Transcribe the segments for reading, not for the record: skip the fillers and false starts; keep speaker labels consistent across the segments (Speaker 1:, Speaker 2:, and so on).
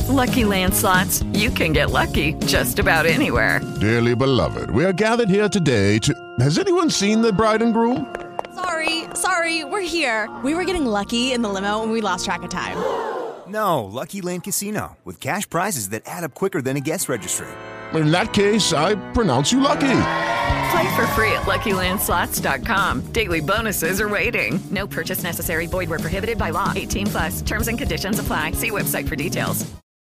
Speaker 1: Lucky Land Slots, you can get lucky just about anywhere.
Speaker 2: Dearly beloved, we are gathered here today to... Has anyone seen the bride and groom?
Speaker 3: Sorry, we're here. We were getting lucky in the limo and we lost track of time.
Speaker 4: No, Lucky Land Casino, with cash prizes that add up quicker than a guest registry.
Speaker 2: In that case, I pronounce you lucky.
Speaker 1: Play for free at LuckyLandSlots.com. Daily bonuses are waiting. No purchase necessary. Void where prohibited by law. 18+. Terms and conditions apply. See website for details.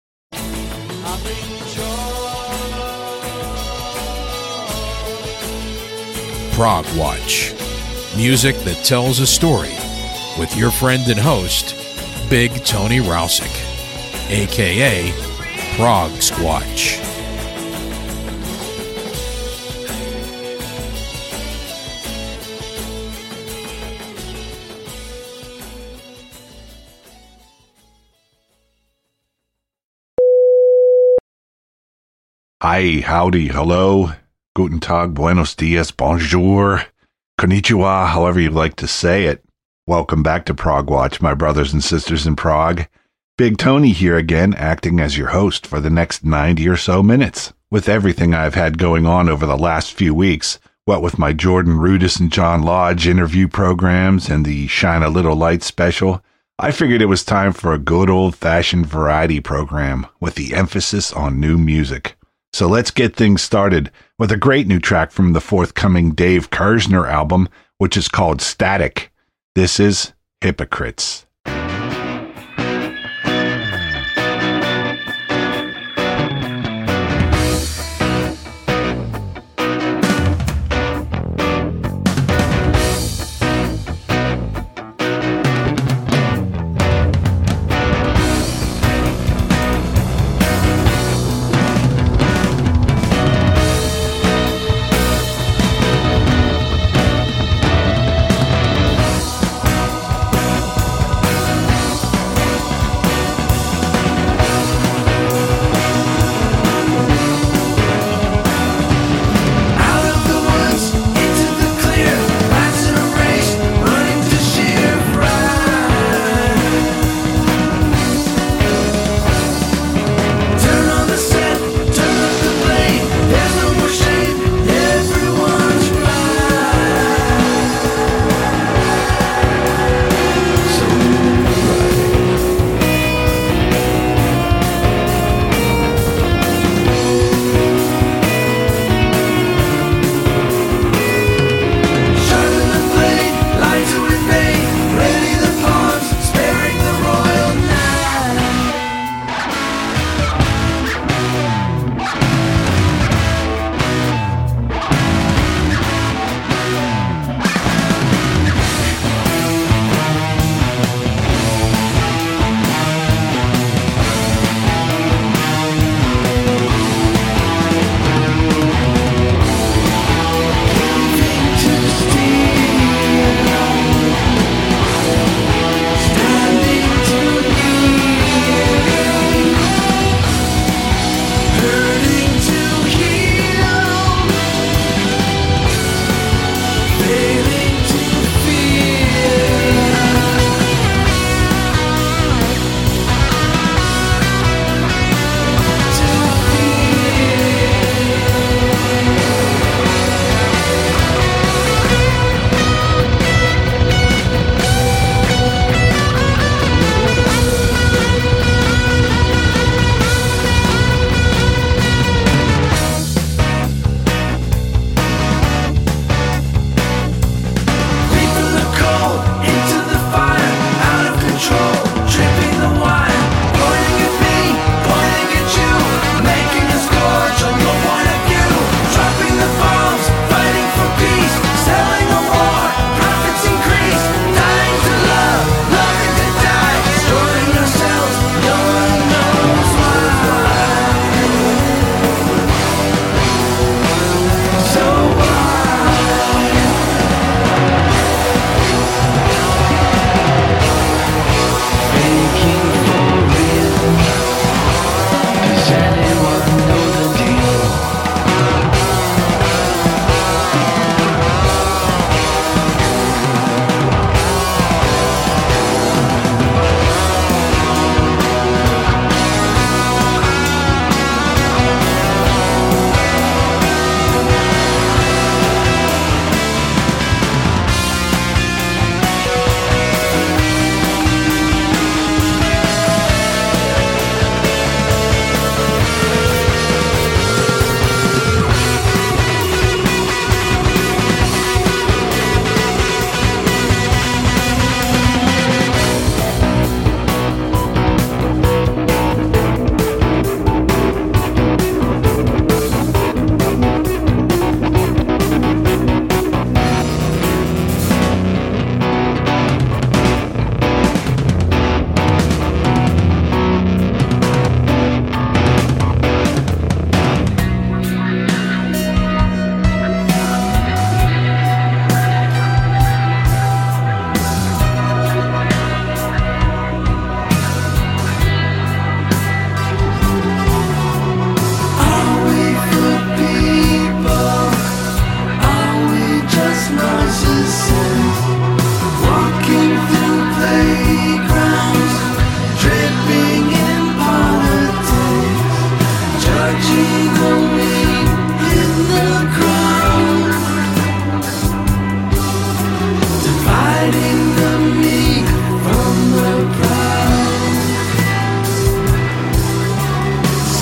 Speaker 5: Prog Watch. Music that tells a story. With your friend and host, Big Tony Rousick, a.k.a. Prog Squatch.
Speaker 6: Hi, howdy, hello, guten tag, buenos dias, bonjour, konnichiwa, however you'd like to say it. Welcome back to Prog Watch, my brothers and sisters in Prague. Big Tony here again, acting as your host for the next 90 or so minutes. With everything I've had going on over the last few weeks, what with my Jordan Rudess and John Lodge interview programs and the Shine a Little Light special, I figured it was time for a good old-fashioned variety program with the emphasis on new music. So let's get things started with a great new track from the forthcoming Dave Kersner album, which is called Static. This is Hypocrites.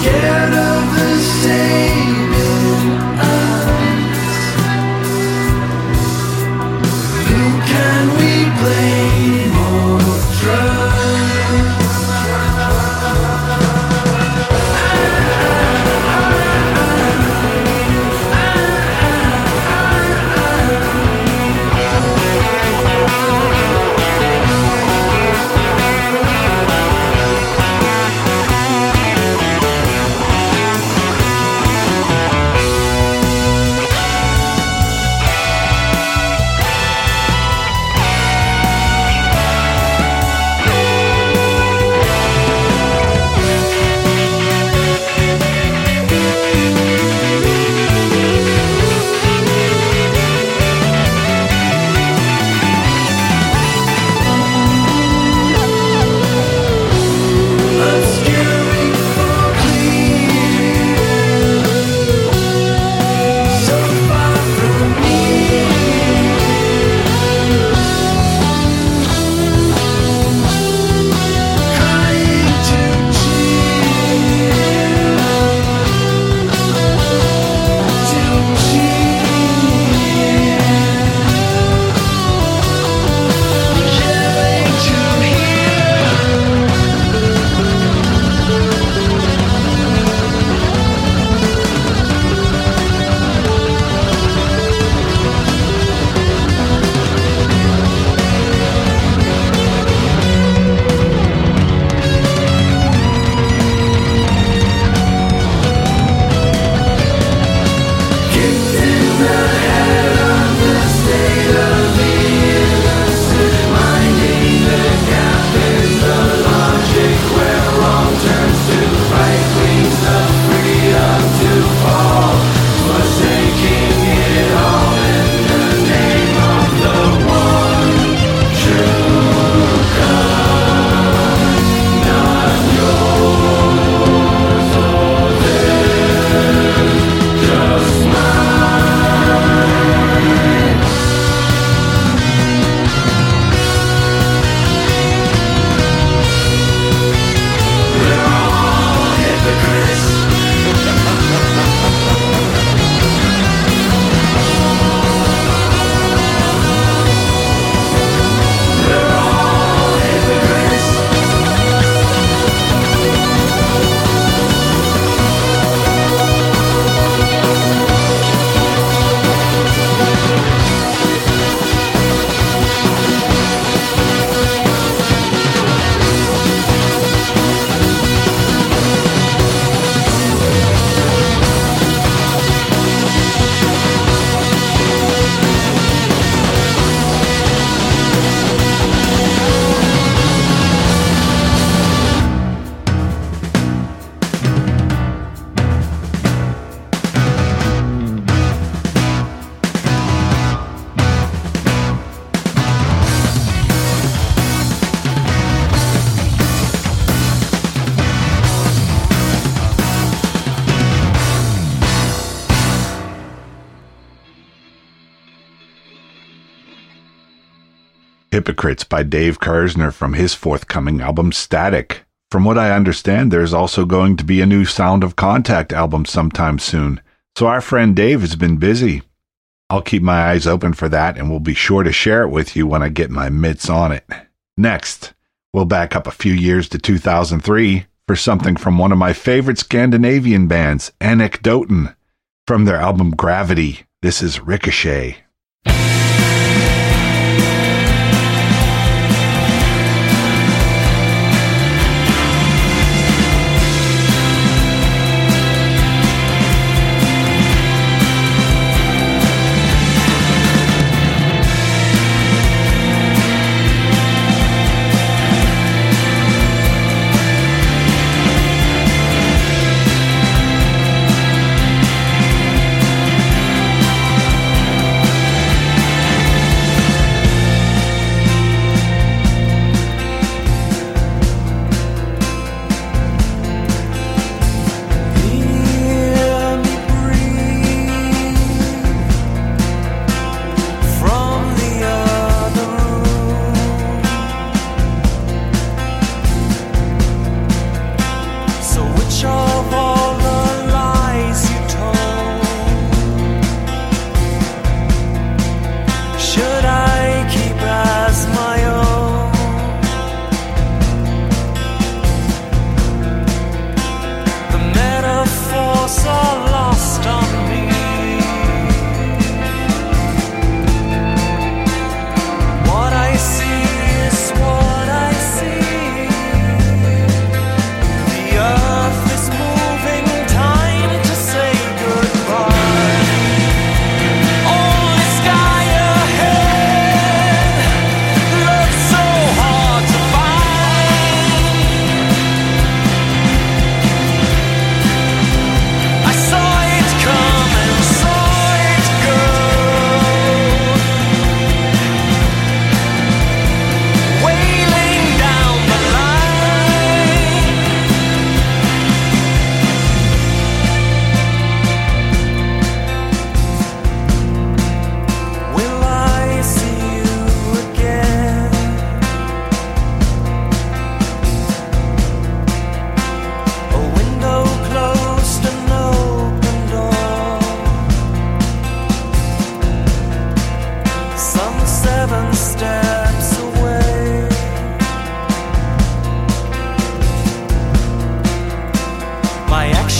Speaker 6: Hypocrites by Dave Kersner from his forthcoming album Static. From what I understand, there's also going to be a new Sound of Contact album sometime soon, so our friend Dave has been busy. I'll keep my eyes open for that, and we'll be sure to share it with you when I get my mitts on it. Next, we'll back up a few years to 2003 for something from one of my favorite Scandinavian bands, Anekdoten. From their album Gravity, this is Ricochet.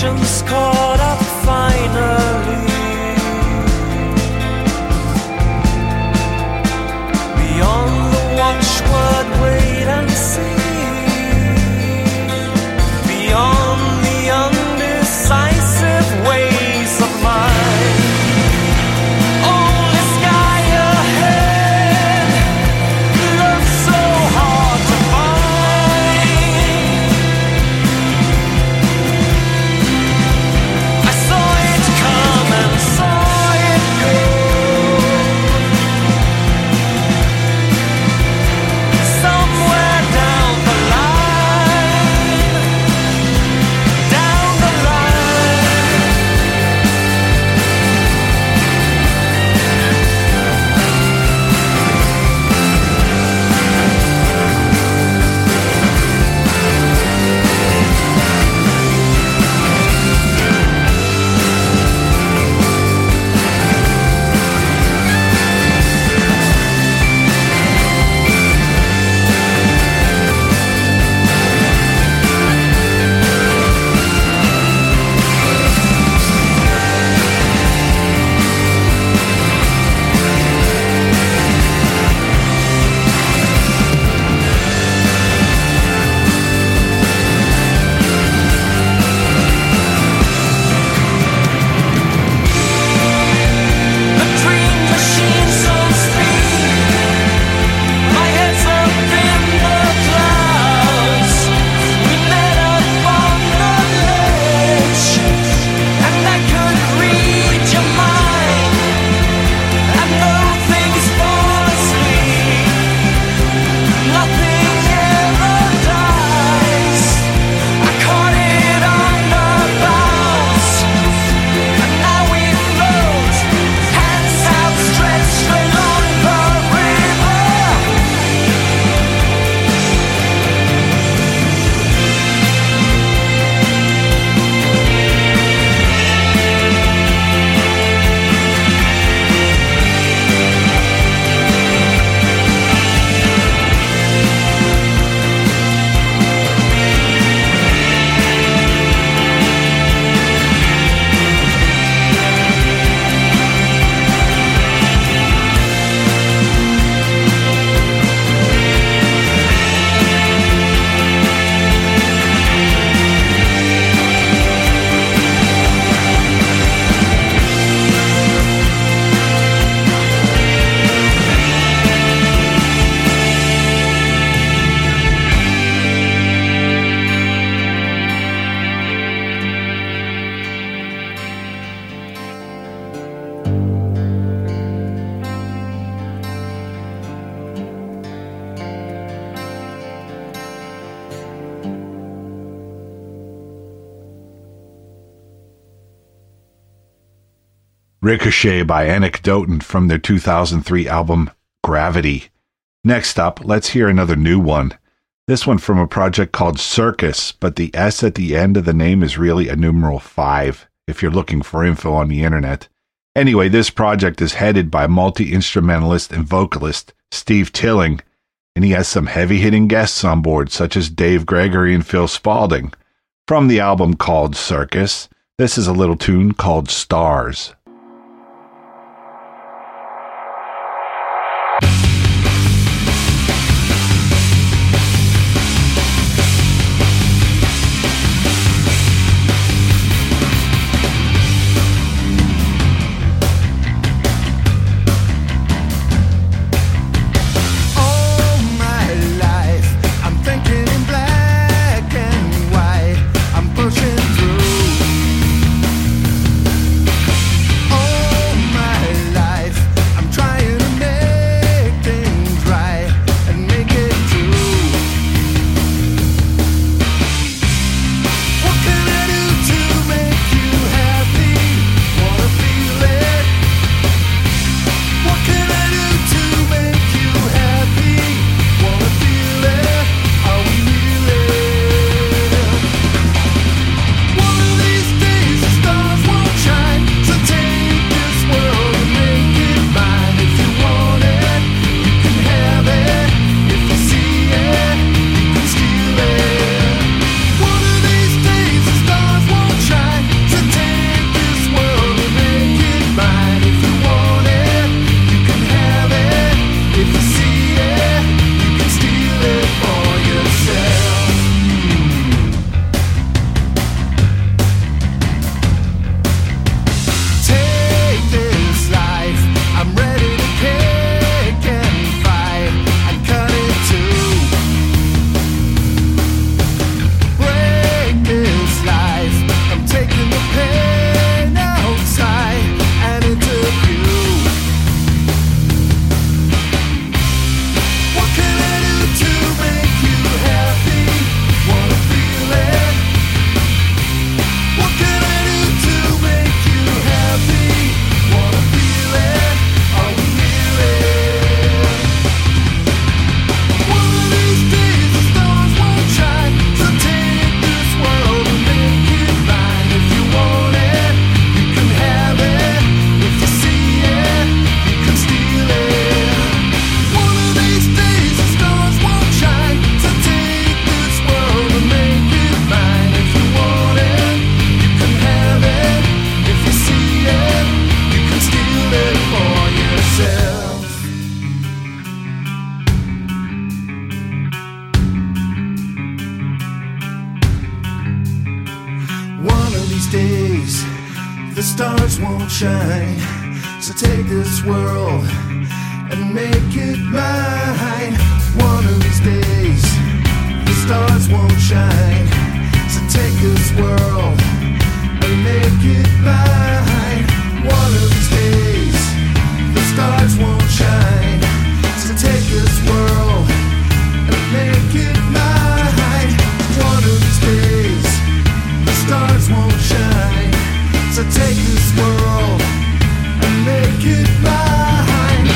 Speaker 7: emotions caught up finally. Beyond the watchword, wait and see. Beyond the undecisive ways of mine. Only sky ahead looks so hard to find. I saw it come and saw it go. Somewhere down the line, down the line. The dream machine so speed. My head's up in the clouds. We met up on the ledge, and I could read your mind. I know things fall asleep. Nothing ever dies. I caught it on the bounce, and now we float, hands outstretched along the river.
Speaker 6: Ricochet by Anecdote from their 2003 album Gravity. Next up, let's hear another new one. This one from a project called Circus, but the S at the end of the name is really a numeral 5, if you're looking for info on the internet. Anyway, this project is headed by multi-instrumentalist and vocalist Steve Tilling, and he has some heavy-hitting guests on board, such as Dave Gregory and Phil Spalding. From the album called Circus, this is a little tune called Stars.
Speaker 8: Pushing through. these days, the stars won't shine. So take this world and make it mine. One of these days, the stars won't shine. So take this world and make it mine. One of these days, the stars won't shine. So take this world and make it mine. One of these days, the stars won't shine. So take this world and make it mine.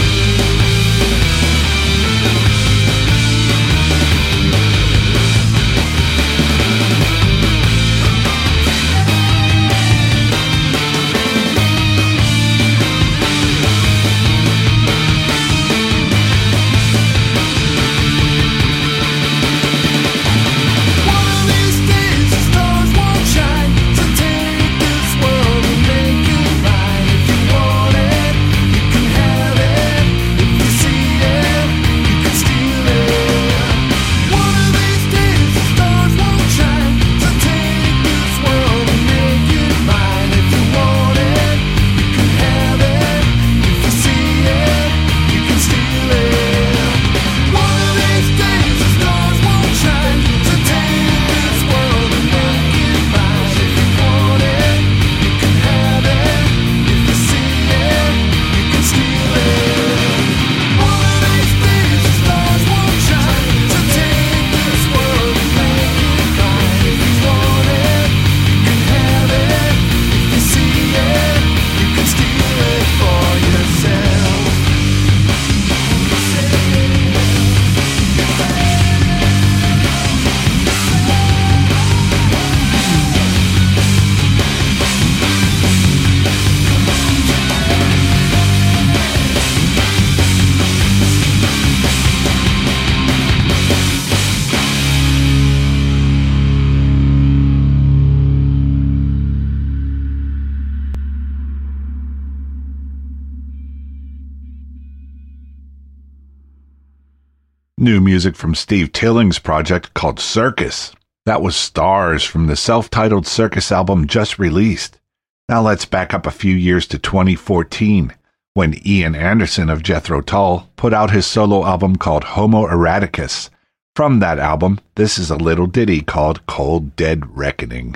Speaker 6: New music from Steve Tilling's project called Circus. That was Stars from the self-titled Circus album just released. Now let's back up a few years to 2014, when Ian Anderson of Jethro Tull put out his solo album called Homo Eroticus. From that album, this is a little ditty called Cold Dead Reckoning.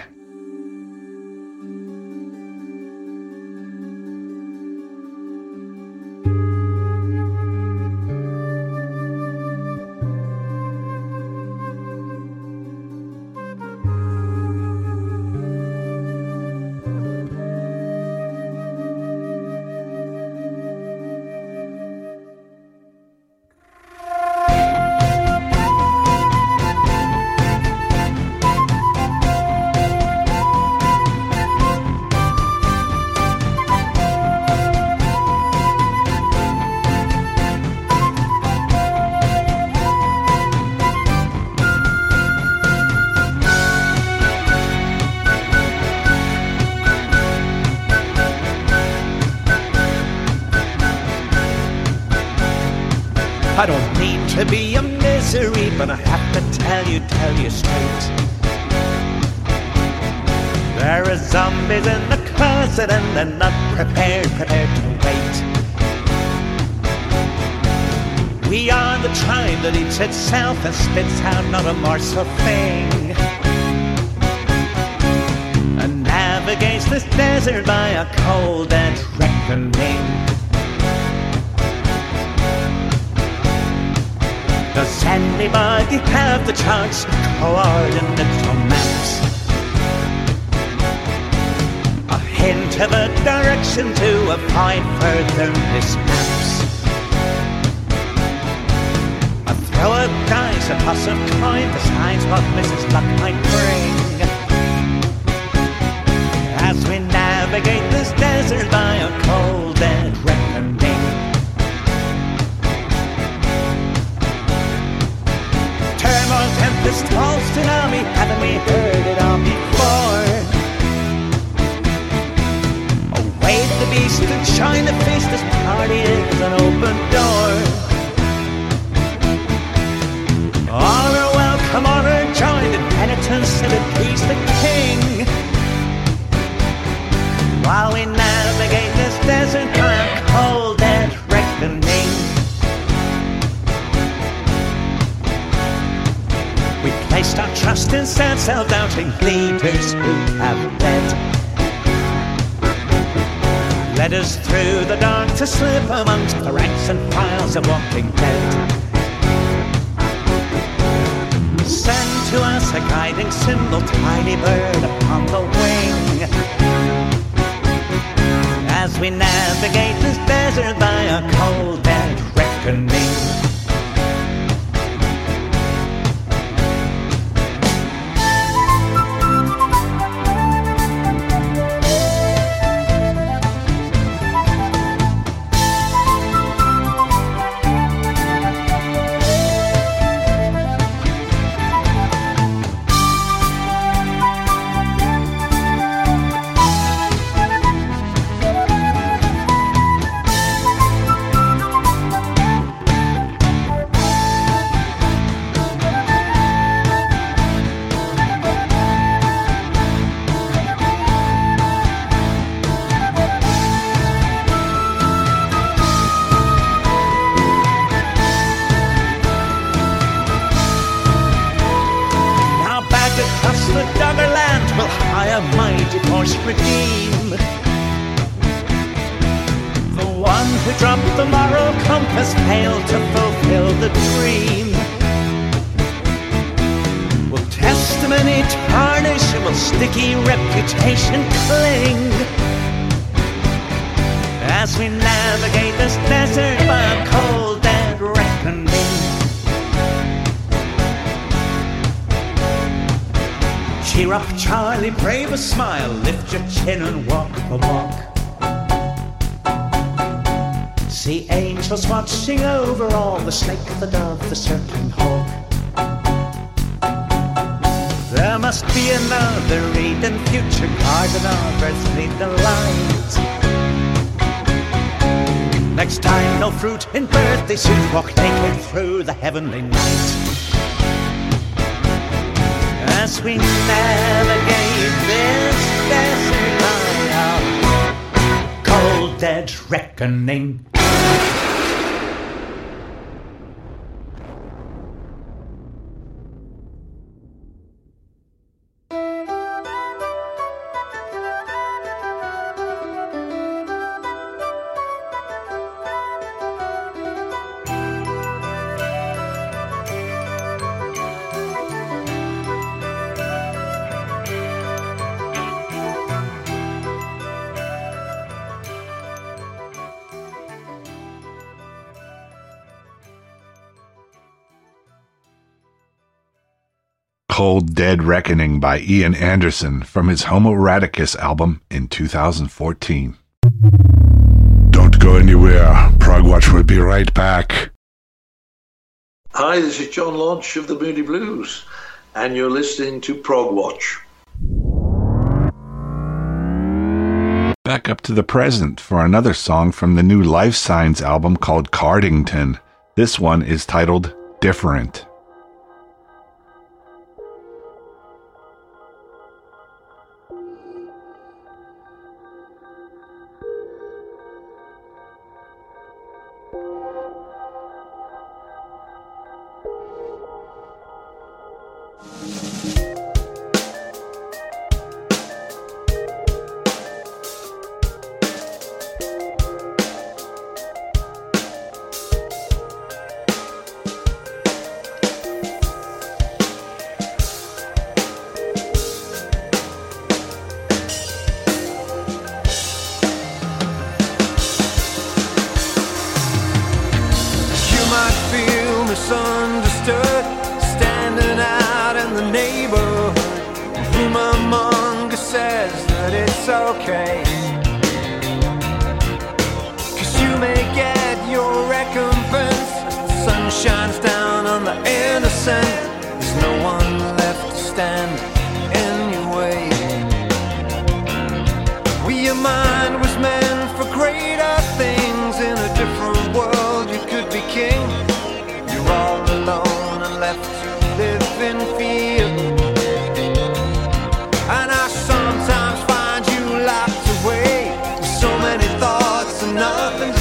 Speaker 7: I don't mean to be a misery, but I have to tell you straight. There are zombies in the closet and they're not prepared to wait. We are the tribe that eats itself and spits out not a morsel thing, and navigates this desert by a cold and reckoning. Does anybody have the chance? Coordinates or maps? A hint of a direction to avoid further mishaps. A throw of dice, a toss of coin decides what Mrs. Luck might bring, as we navigate this desert by a cold and reckoning. Turmoil, tempest, false tsunami, haven't we heard it all before? Await the beast and shine the feast, this party is an open door. All are welcome, all are joined in penitence and appease the king.
Speaker 9: sad, self-doubting leaders who have led us through the dark to slip amongst the ranks and files of walking dead. Send to us a guiding symbol, tiny bird upon the wing, as we navigate this desert by a cold dead reckoning. Charlie, brave a smile, lift your chin and walk the walk. See angels watching over all, the snake, the dove, the circling hawk. There must be another Eden, future garden of earthly delight. Next time, no fruit in birthday suit, walk naked through the heavenly night. As we navigate this desert line of cold dead reckoning.
Speaker 6: Cold Dead Reckoning by Ian Anderson from his Homo Eradicus album in 2014. Don't go anywhere. Progwatch will be right back.
Speaker 10: Hi, this is John Lodge of the Moody Blues, and you're listening to Progwatch.
Speaker 6: Back up to the present for another song from the new Life Signs album called Cardington. This one is titled Different.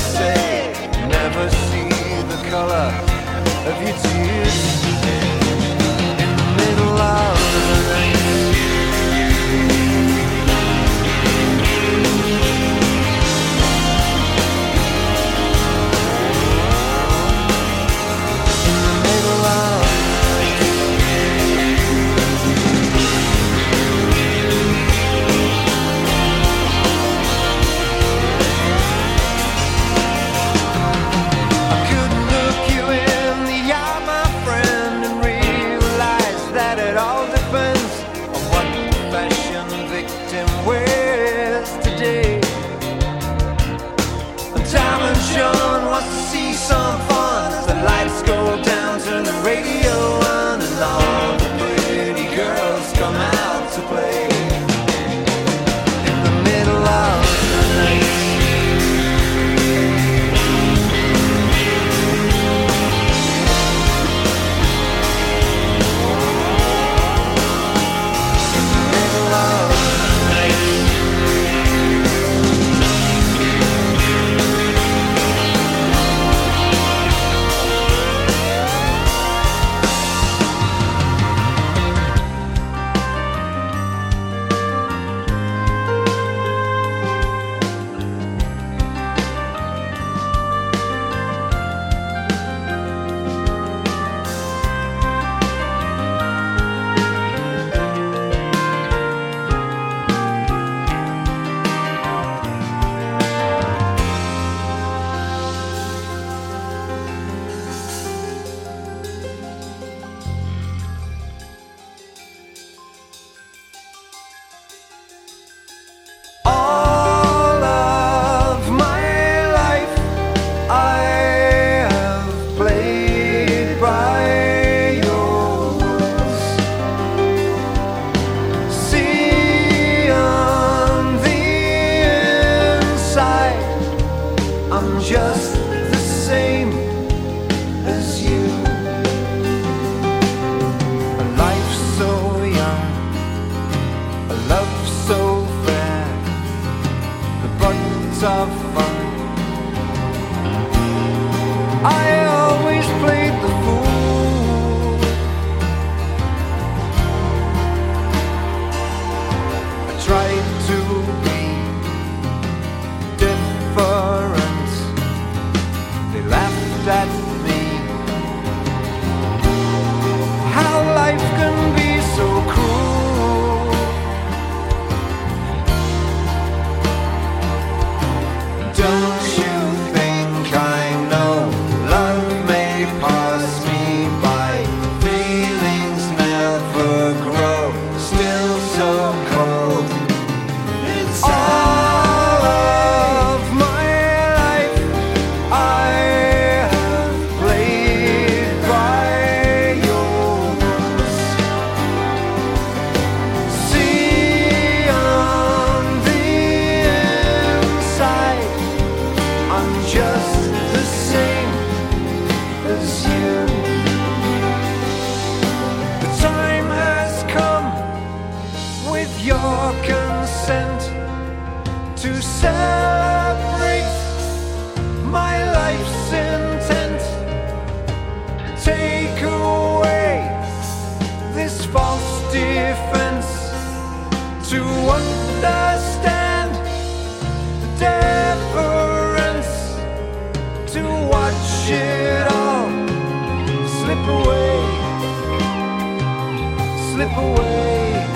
Speaker 8: Of your tears.
Speaker 7: so fair, the buttons of fun. I always played the fool. I tried to be different. They laughed at me. How life can be so cruel. Don't you think I know love may pass me by? Feelings never grow, still so cold. It's all of my life I have played by yours. See on the inside, I'm just the same as you. The time has come, with your consent, to celebrate my life's intent. Take away this false defense, to understand the deference, to watch it all slip away, slip away.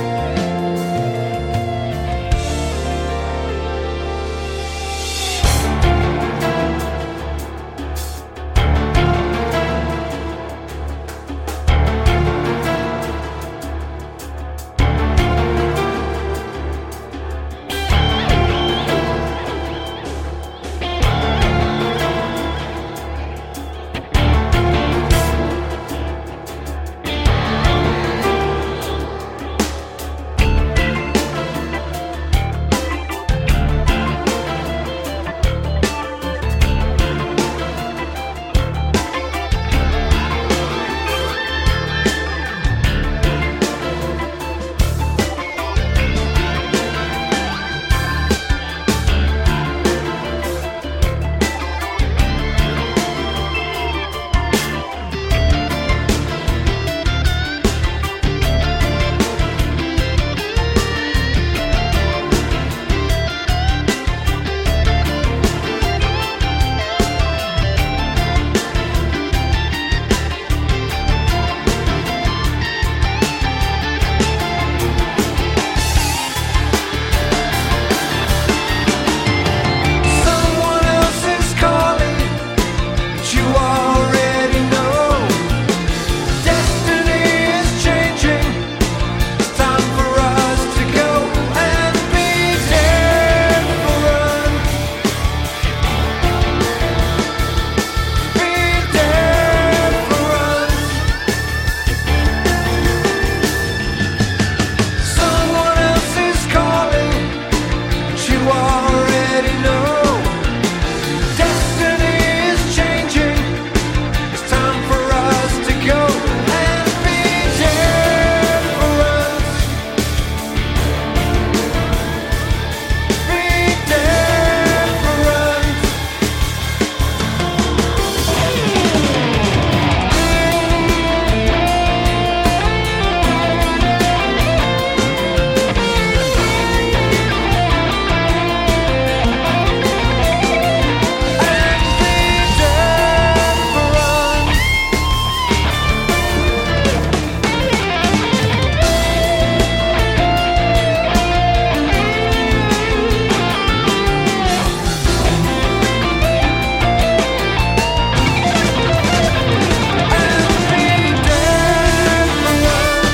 Speaker 7: Someone else is calling, but you already know. Destiny is changing. It's time for us to go and be different. Be different. Someone else is calling, but you already know. Destiny is changing. It's time for us to go and be different. Be different. And be different. And be different.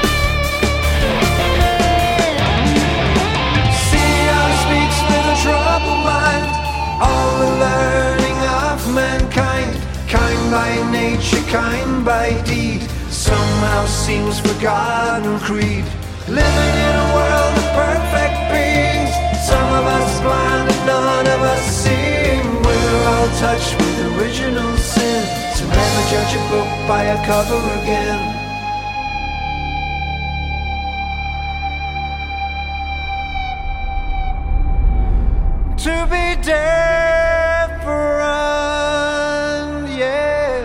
Speaker 7: See how he speaks with a troubled mind, all the learning of mankind, kind by nature, kind by deed, somehow seems forgotten creed. Living in a world of perfect beings, some of us blind and none of us seeing. We're all touched with original sin, so never judge a book by a cover again.
Speaker 9: different, yeah.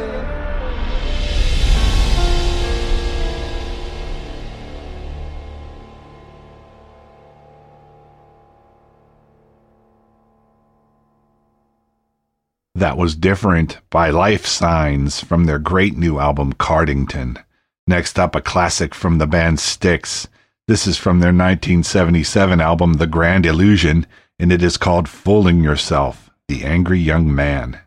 Speaker 6: That was Different by Life Signs from their great new album Cardington. Next up, a classic from the band Styx. This is from their 1977 album The Grand Illusion, and it is called Fooling Yourself, The Angry Young Man.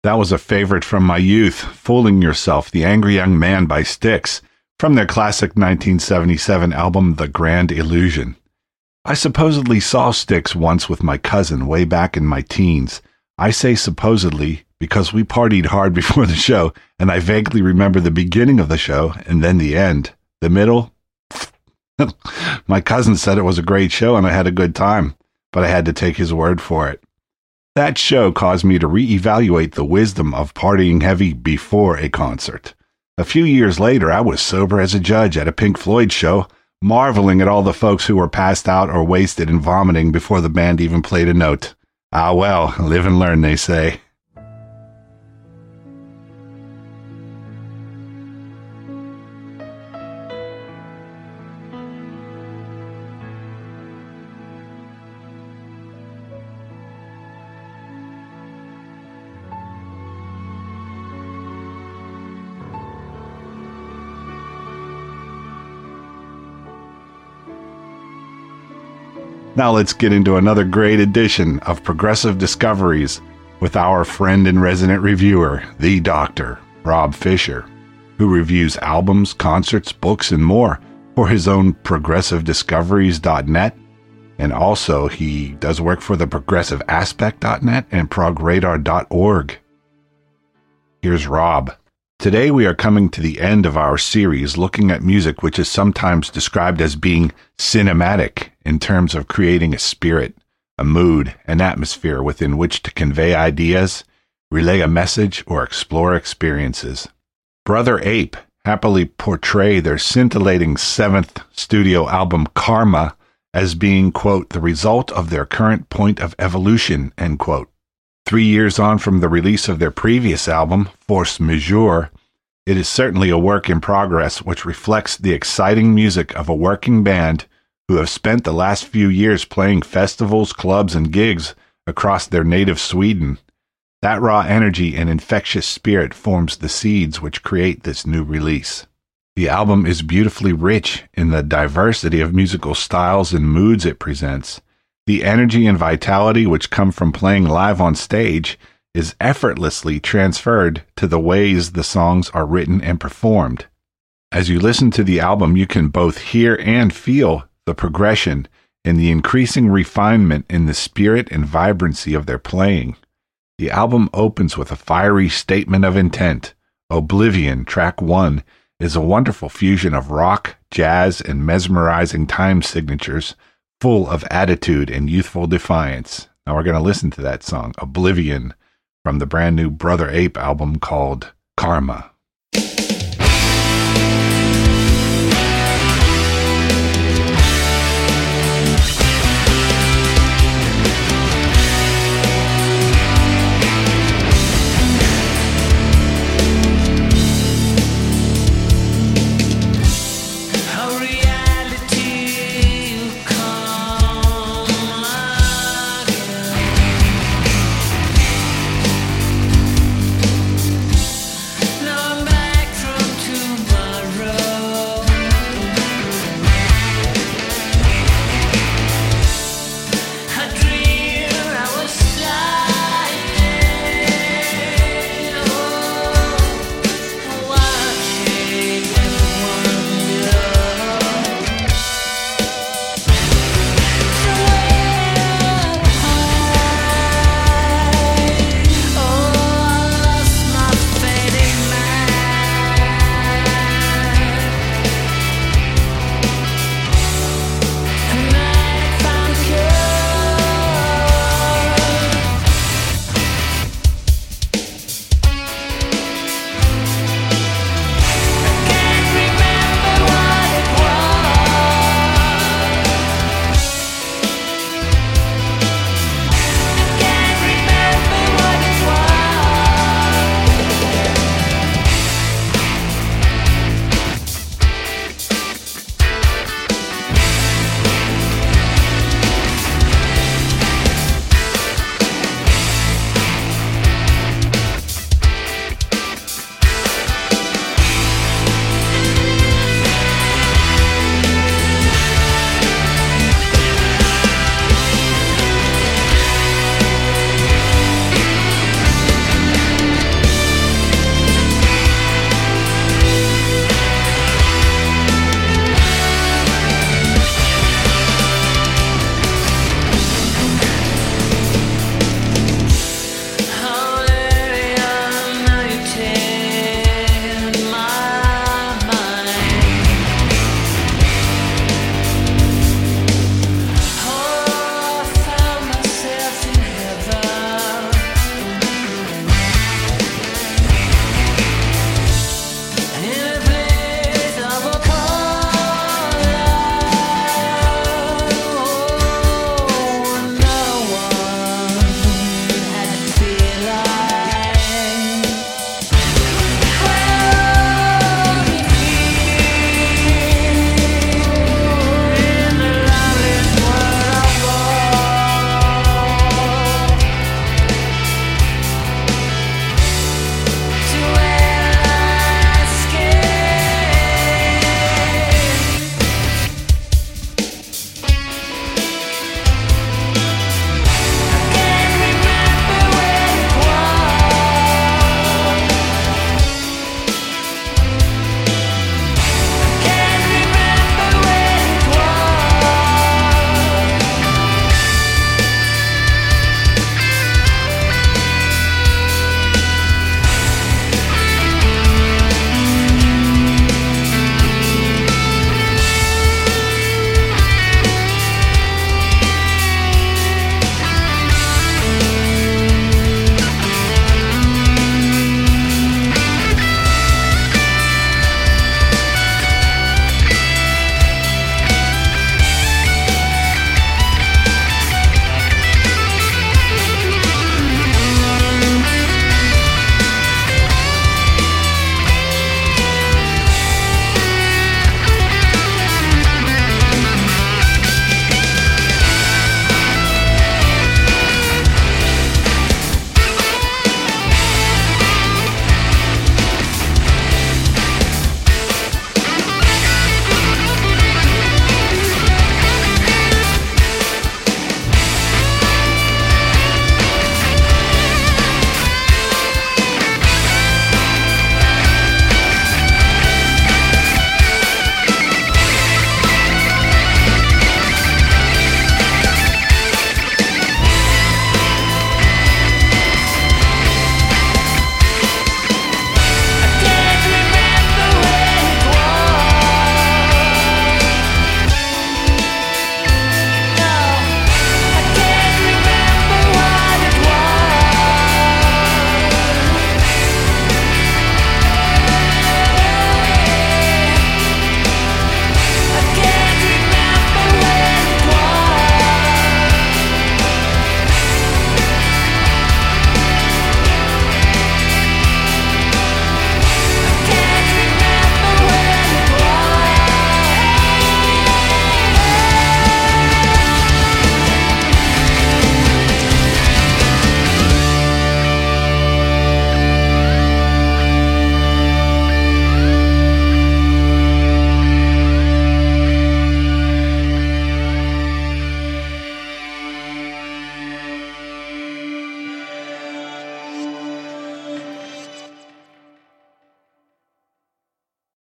Speaker 6: That was a favorite from my youth, Fooling Yourself, The Angry Young Man by Styx, from their classic 1977 album, The Grand Illusion. I supposedly saw Styx once with my cousin way back in my teens. I say supposedly because we partied hard before the show, and I vaguely remember the beginning of the show and then the end. The middle? My cousin said it was a great show and I had a good time, but I had to take his word for it. That show caused me to reevaluate the wisdom of partying heavy before a concert. A few years later, I was sober as a judge at a Pink Floyd show, marveling at all the folks who were passed out or wasted and vomiting before the band even played a note. Ah well, live and learn, they say. Now let's get into another great edition of Progressive Discoveries with our friend and resident reviewer, the Dr. Rob Fisher, who reviews albums, concerts, books, and more for his own ProgressiveDiscoveries.net. And also he does work for the ProgressiveAspect.net and ProgRadar.org. Here's Rob. Today we are coming to the end of our series looking at music which is sometimes described as being cinematic in terms of creating a spirit, a mood, an atmosphere within which to convey ideas, relay a message, or explore experiences. Brother Ape happily portray their scintillating 7th studio album Karma as being, quote, the result of their current point of evolution, end quote. 3 years on from the release of their previous album, Force Majeure, it is certainly a work in progress which reflects the exciting music of a working band who have spent the last few years playing festivals, clubs, and gigs across their native Sweden. That raw energy and infectious spirit forms the seeds which create this new release. The album is beautifully rich in the diversity of musical styles and moods it presents. The energy and vitality which come from playing live on stage is effortlessly transferred to the ways the songs are written and performed. As you listen to the album, you can both hear and feel the progression and the increasing refinement in the spirit and vibrancy of their playing. The album opens with a fiery statement of intent. Oblivion, track 1, is a wonderful fusion of rock, jazz, and mesmerizing time signatures, full of attitude and youthful defiance. Now we're going to listen to that song, Oblivion, from the brand new Brother Ape album called Karma.
Speaker 7: No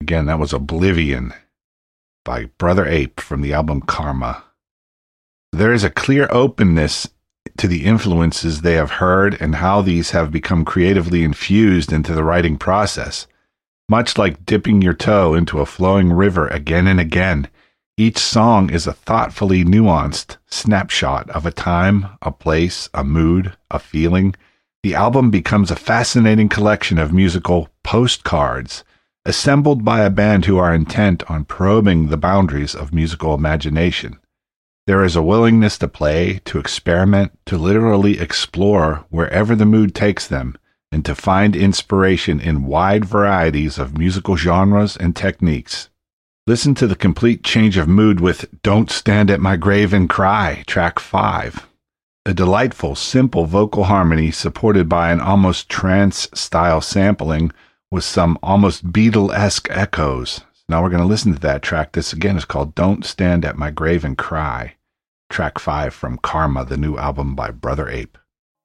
Speaker 6: Again, that was Oblivion by Brother Ape from the album Karma. There is a clear openness to the influences they have heard and how these have become creatively infused into the writing process. Much like dipping your toe into a flowing river again and again, each song is a thoughtfully nuanced snapshot of a time, a place, a mood, a feeling. The album becomes a fascinating collection of musical postcards, assembled by a band who are intent on probing the boundaries of musical imagination. There is a willingness to play, to experiment, to literally explore wherever the mood takes them, and to find inspiration in wide varieties of musical genres and techniques. Listen to the complete change of mood with Don't Stand at My Grave and Cry, track 5. A delightful, simple vocal harmony supported by an almost trance-style sampling with some almost Beatle-esque echoes. Now we're going to listen to that track. This again is called Don't Stand at My Grave and Cry, track 5 from Karma, the new album by Brother Ape.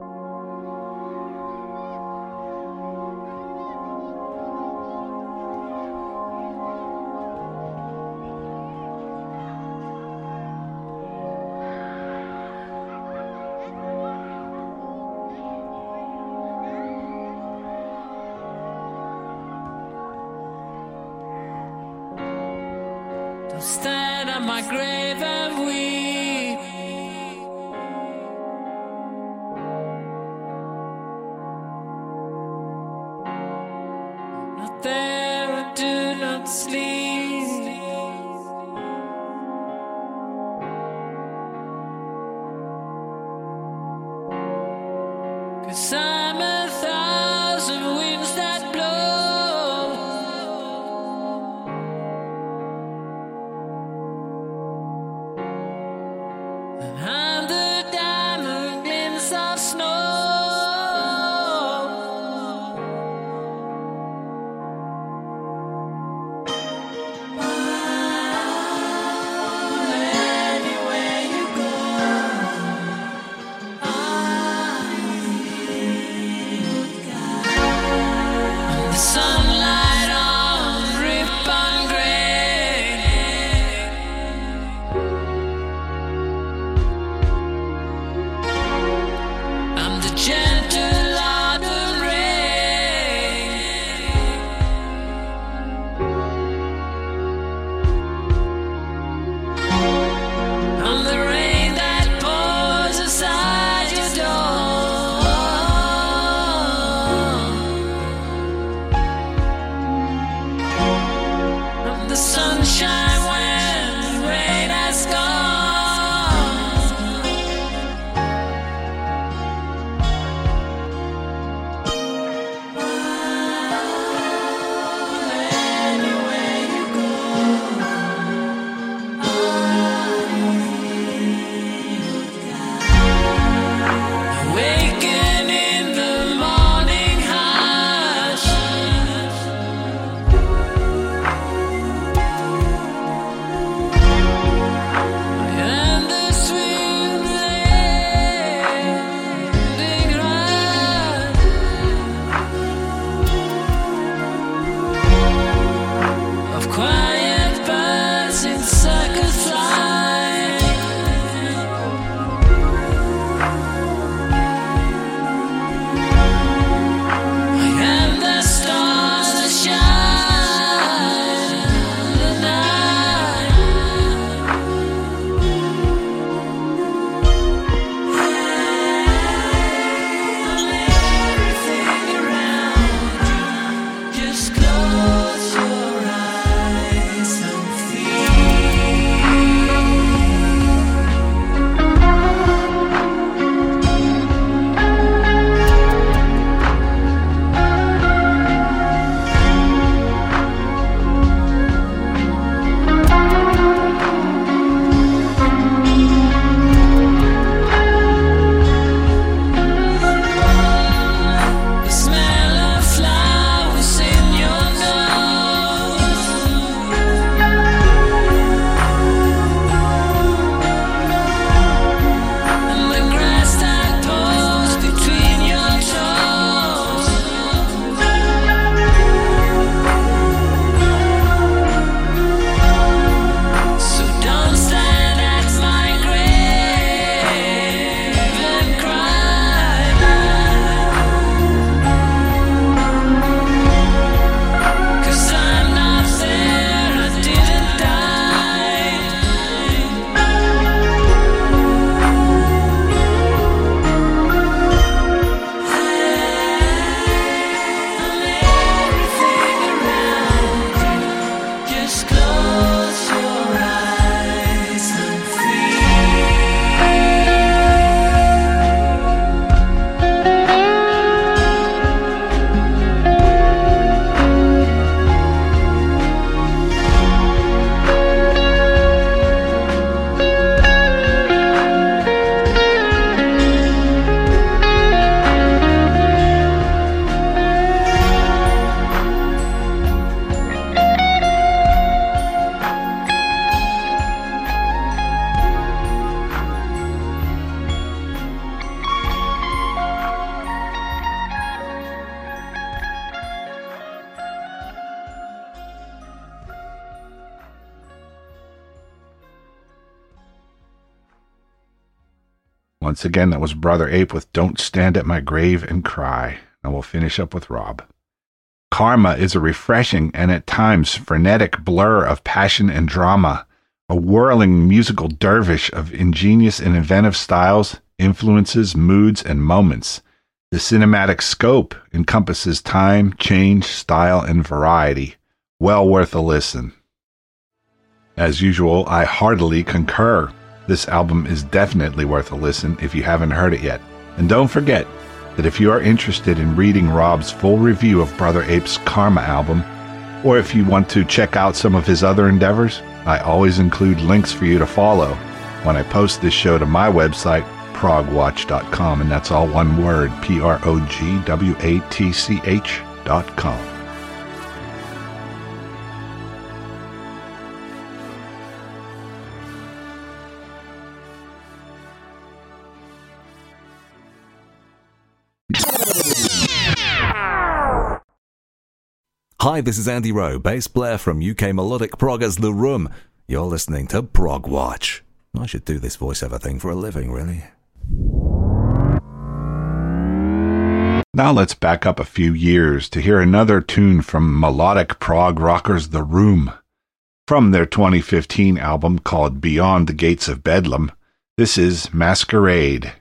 Speaker 7: Stand at my grave and weep. Not there, I do not sleep. 'Cause I'm 1,000 winds that blow. I'm the diamond glints of snow.
Speaker 6: Once again, that was Brother Ape with Don't Stand at My Grave and Cry. And we'll finish up with Rob. Karma is a refreshing and at times frenetic blur of passion and drama, a whirling musical dervish of ingenious and inventive styles, influences, moods, and moments. The cinematic scope encompasses time, change, style, and variety. Well worth a listen. As usual, I heartily concur. This album is definitely worth a listen if you haven't heard it yet. And don't forget that if you are interested in reading Rob's full review of Brother Ape's Karma album, or if you want to check out some of his other endeavors, I always include links for you to follow when I post this show to my website, progwatch.com, and that's all one word, progwatch.com.
Speaker 11: Hi, this is Andy Rowe, bass player from UK melodic proggers The Room. You're listening to Prog Watch. I should do this voiceover thing for a living, really.
Speaker 6: Now let's back up a few years to hear another tune from melodic prog rockers The Room. From their 2015 album called Beyond the Gates of Bedlam, this is Masquerade.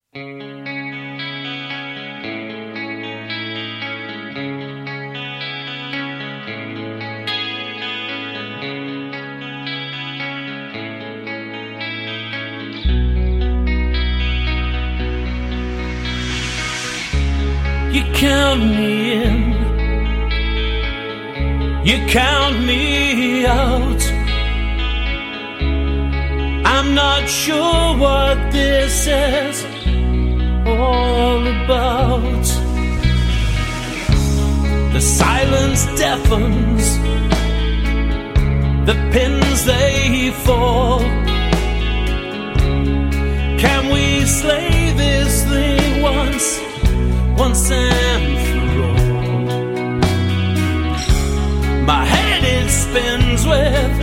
Speaker 7: You count me in, you count me out. I'm not sure what this is all about. The silence deafens, the pins they fall. Can we slay this thing once and for all? My head it spins with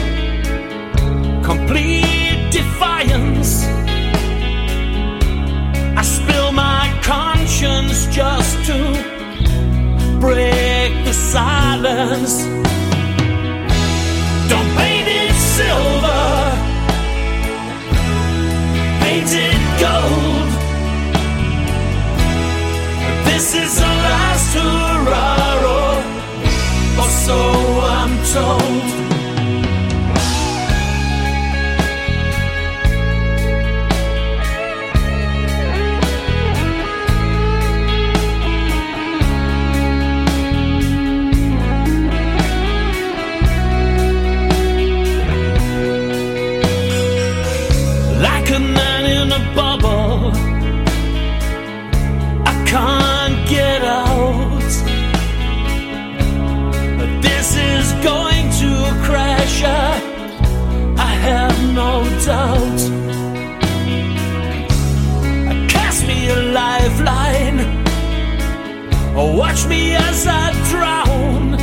Speaker 7: complete defiance. I spill my conscience just to break the silence. Don't paint it silver, paint it gold. This is the last hurrah, or so I'm told. Like a man in a bubble, I can't get out. This is going to crash, I have no doubt. Cast me a lifeline, or watch me as I drown,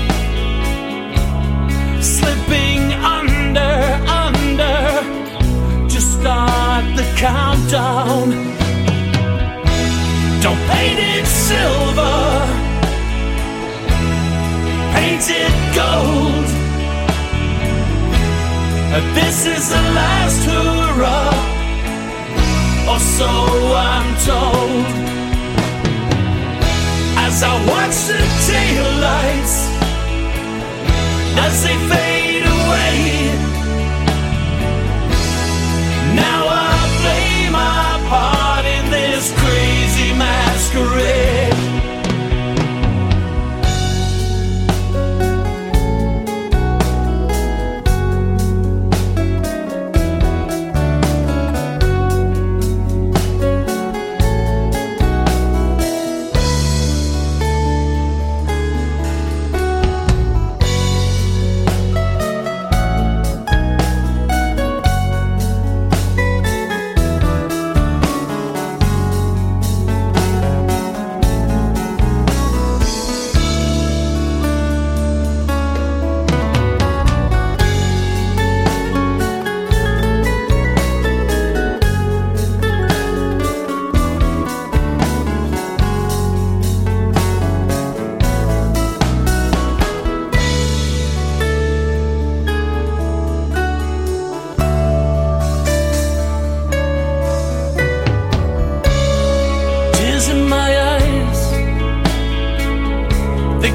Speaker 7: slipping under, just start the countdown. Don't paint it silver, paint it gold. This is the last hurrah, or so I'm told. As I watch the taillights, as they fade away, now I play my part in this crazy masquerade.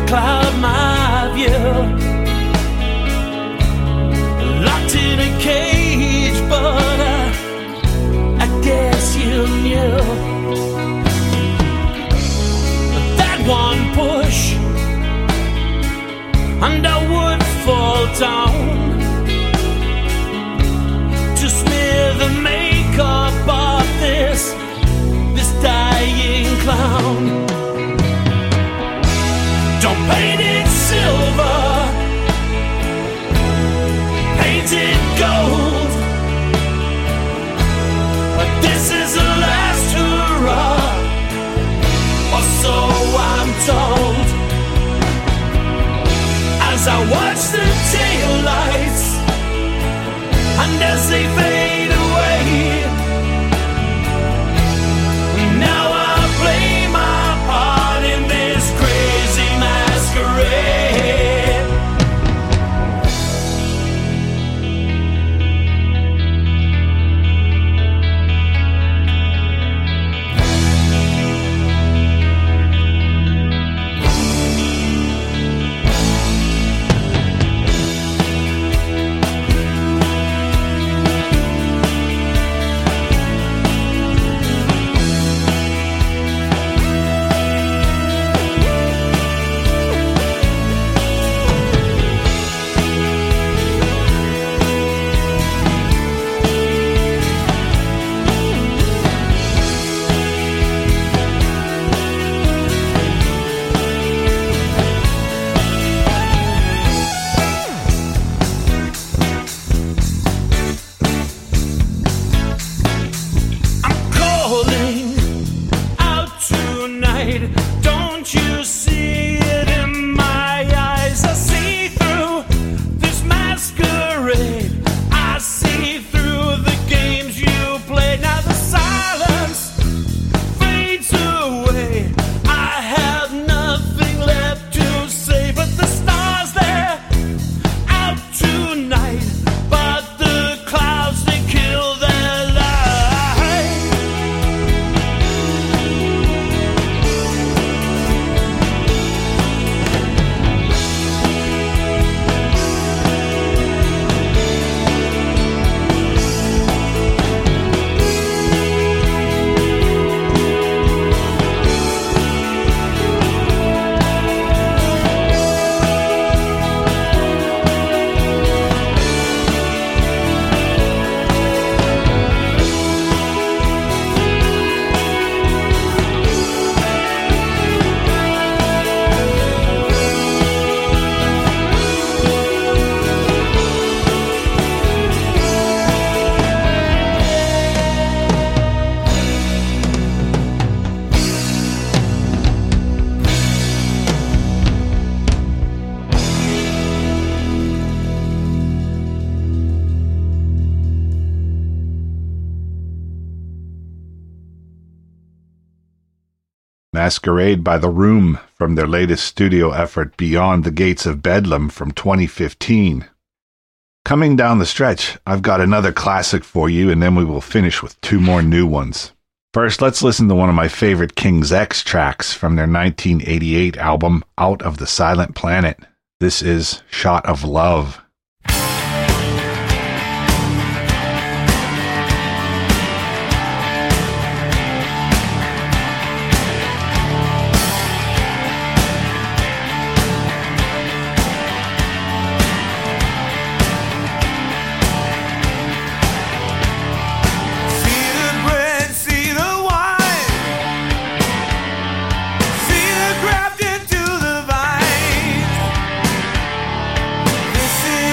Speaker 7: cloud my view. Locked in a cage, but I guess you knew that one push and I would fall down to smear the makeup of this dying clown. Don't paint it silver, paint it gold. This is the last hurrah, or so I'm told. As I watch the taillights and as they fade away, now I play my part in this crazy masquerade.
Speaker 6: Masquerade by The Room from their latest studio effort Beyond the Gates of Bedlam from 2015. Coming down the stretch, I've got another classic for you, and then we will finish with two more new ones. First, let's listen to one of my favorite King's X tracks from their 1988 album Out of the Silent Planet. This is Shot of Love.
Speaker 8: This is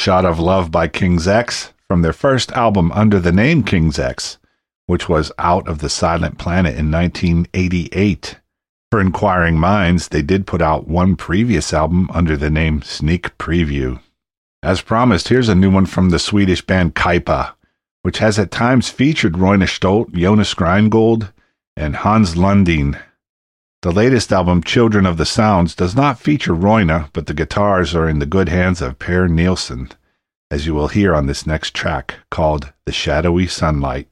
Speaker 6: Shot of Love by King's X from their first album under the name King's X, which was Out of the Silent Planet in 1988. For inquiring minds, they did put out one previous album under the name Sneak Preview. As promised, here's a new one from the Swedish band Kaipa, which has at times featured Roine Stolt, Jonas Greingold, and Hans Lundin. The latest album, Children of the Sounds, does not feature Roine, but the guitars are in the good hands of Per Nielsen, as you will hear on this next track called The Shadowy Sunlight.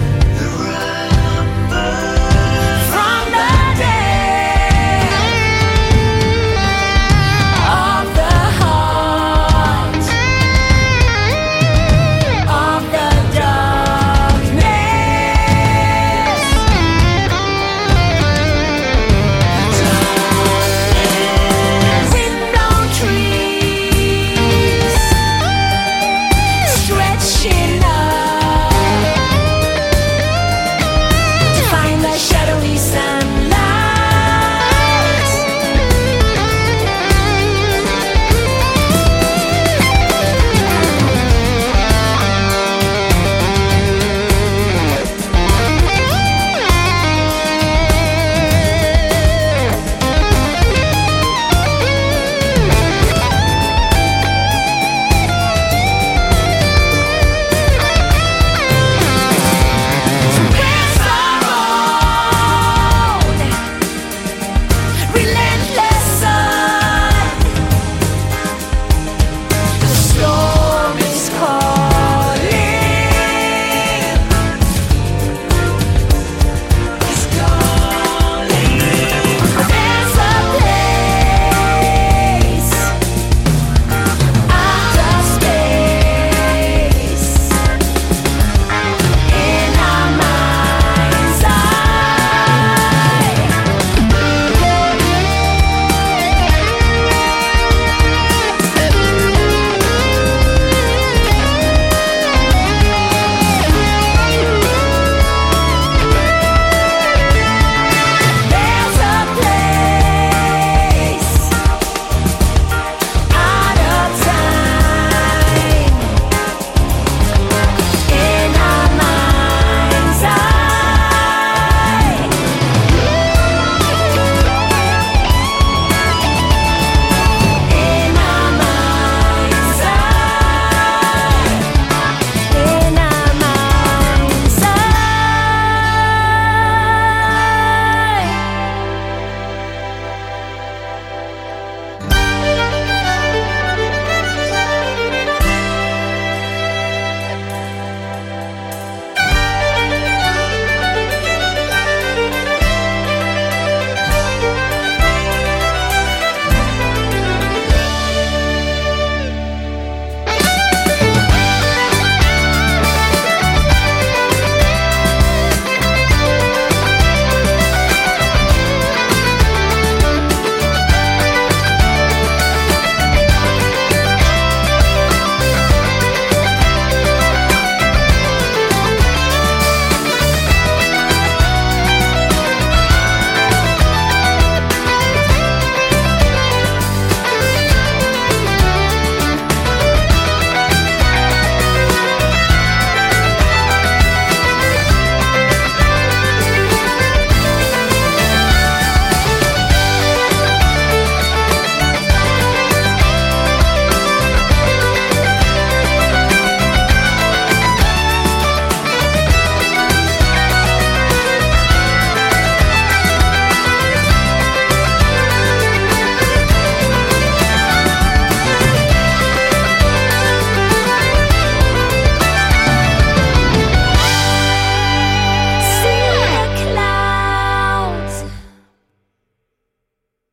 Speaker 7: From the day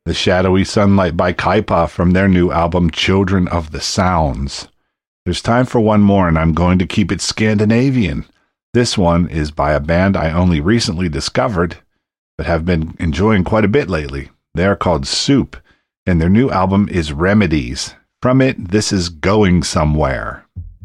Speaker 6: The Shadowy Sunlight by Kaipa from their new album Children of the Sounds. There's time for one more, and I'm going to keep it Scandinavian. This one is by a band I only recently discovered, but have been enjoying quite a bit lately. They are called Soup, and their new album is Remedies. From it, this is Going Somewhere.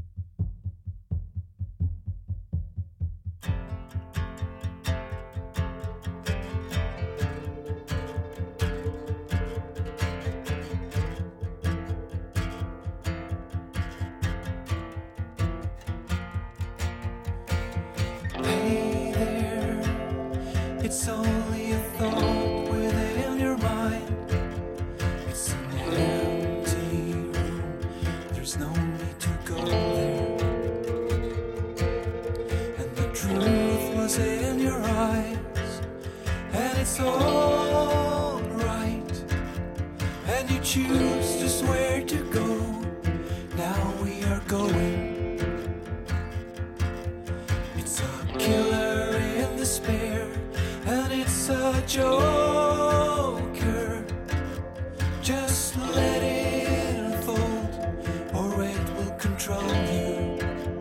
Speaker 7: It's only a thought within your mind. It's an empty room. There's no need to go there. And the truth was in your eyes. And it's all right. And you choose just where to go. Now we are going. It's a killer in despair. And it's a joker. Just let it unfold, or it will control you.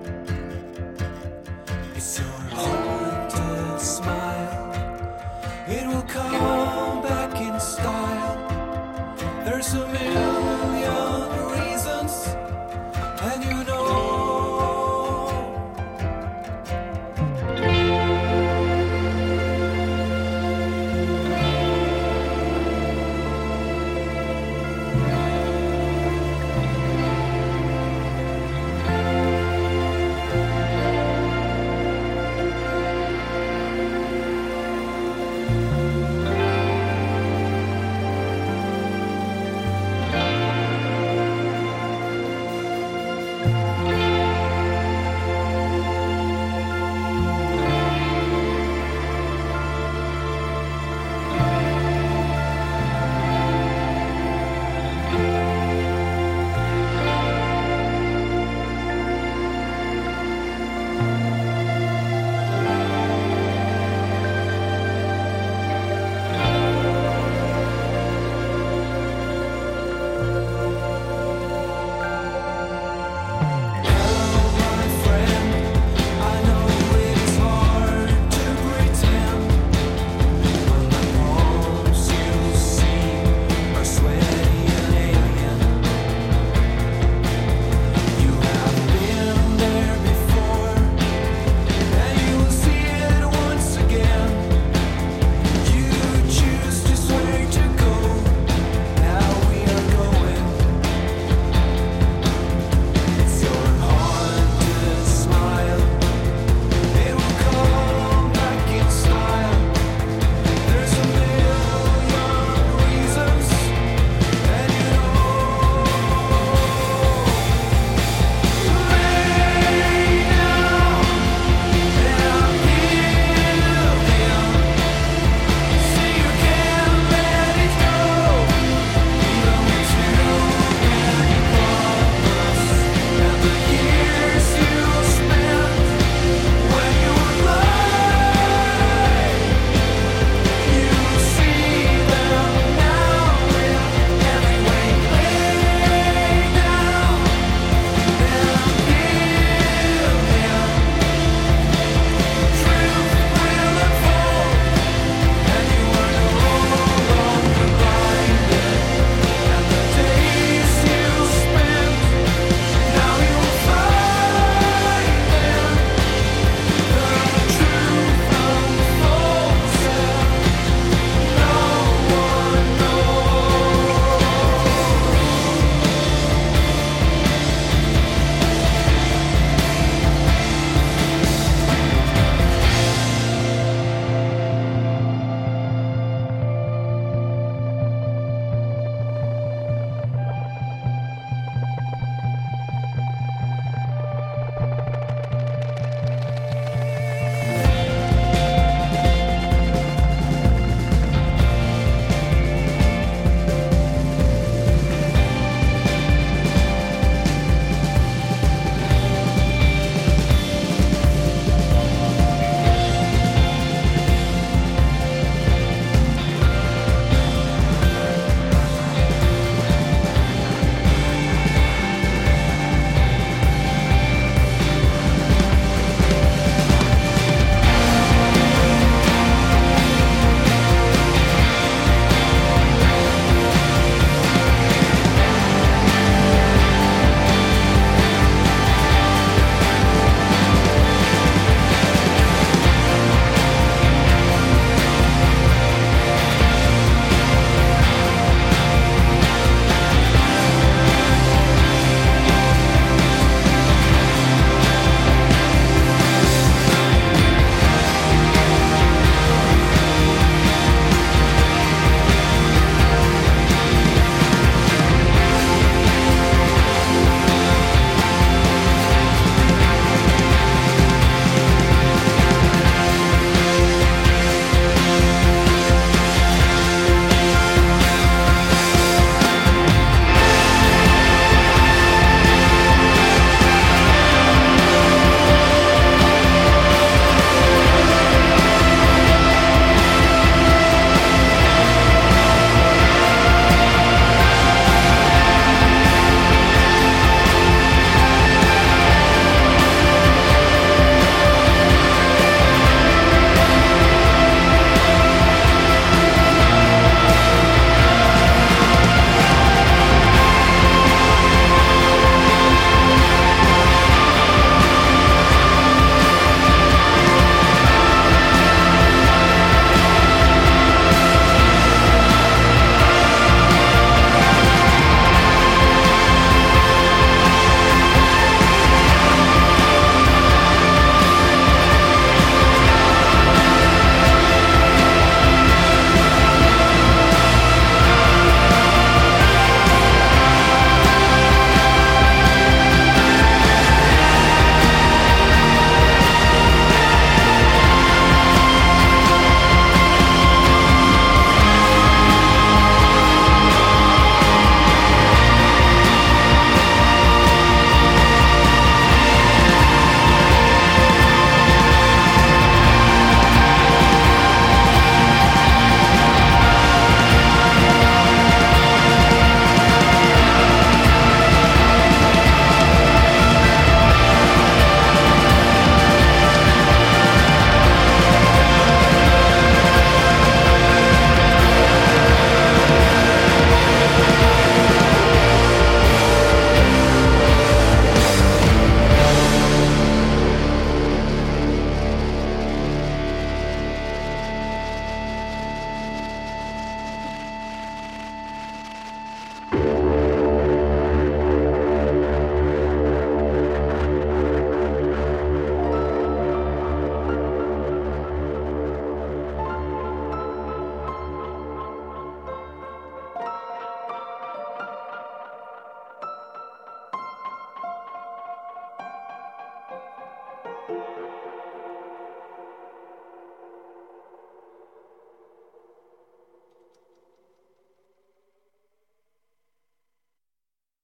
Speaker 7: It's your haunted smile. It will come back in style. There's a million reasons, and you know.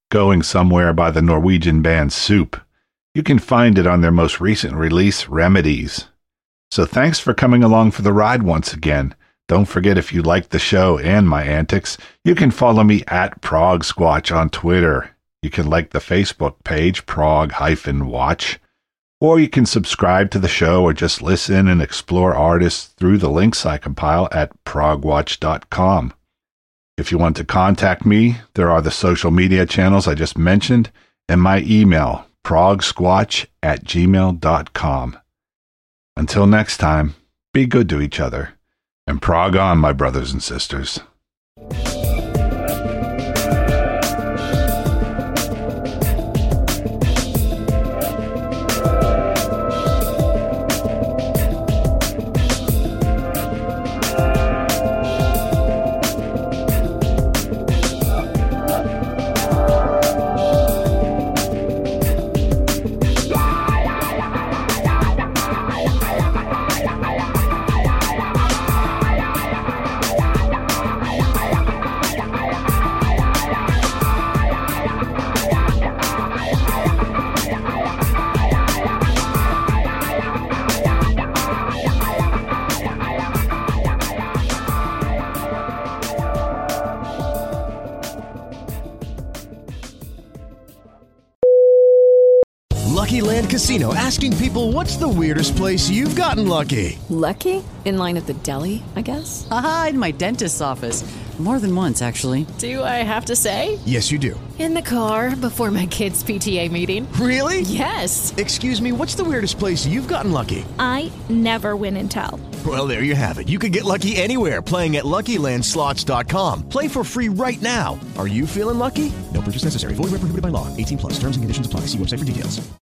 Speaker 6: Going Somewhere by the Norwegian band Soup. You can find it on their most recent release, Remedies. So thanks for coming along for the ride once again. Don't forget, if you like the show and my antics, you can follow me at Prog Squatch on Twitter. You can like the Facebook page, Prog-Watch, or you can subscribe to the show or just listen and explore artists through the links I compile at progwatch.com. If you want to contact me, there are the social media channels I just mentioned and my email, progsquatch@gmail.com. Until next time, be good to each other. And prog on, my brothers and sisters.
Speaker 12: Lucky Land Casino, asking people, what's the weirdest place you've gotten lucky?
Speaker 13: Lucky? In line at the deli, I guess?
Speaker 14: Aha, in my dentist's office. More than once, actually.
Speaker 13: Do I have to say?
Speaker 12: Yes, you do.
Speaker 13: In the car before my kids' PTA meeting.
Speaker 12: Really?
Speaker 13: Yes.
Speaker 12: Excuse me, what's the weirdest place you've gotten lucky?
Speaker 15: I never win and tell.
Speaker 12: Well, there you have it. You can get lucky anywhere, playing at LuckyLandSlots.com. Play for free right now. Are you feeling lucky? No purchase necessary. Void where prohibited by law. 18+. Terms and conditions apply. See website for details.